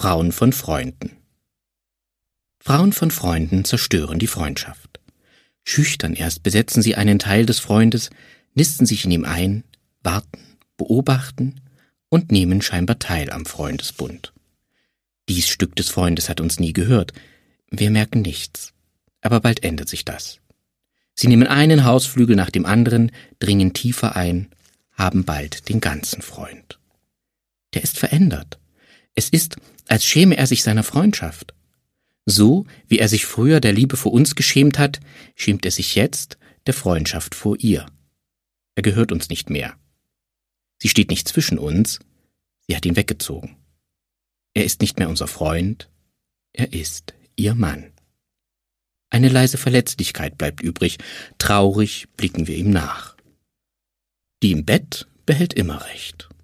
Frauen von Freunden. Frauen von Freunden zerstören die Freundschaft. Schüchtern erst besetzen sie einen Teil des Freundes, nisten sich in ihm ein, warten, beobachten und nehmen scheinbar teil am Freundesbund. Dies Stück des Freundes hat uns nie gehört. Wir merken nichts. Aber bald ändert sich das. Sie nehmen einen Hausflügel nach dem anderen, dringen tiefer ein, haben bald den ganzen Freund. Der ist verändert. Es ist, als schäme er sich seiner Freundschaft. So, wie er sich früher der Liebe vor uns geschämt hat, schämt er sich jetzt der Freundschaft vor ihr. Er gehört uns nicht mehr. Sie steht nicht zwischen uns, sie hat ihn weggezogen. Er ist nicht mehr unser Freund, er ist ihr Mann. Eine leise Verletzlichkeit bleibt übrig, traurig blicken wir ihm nach. Die im Bett behält immer Recht.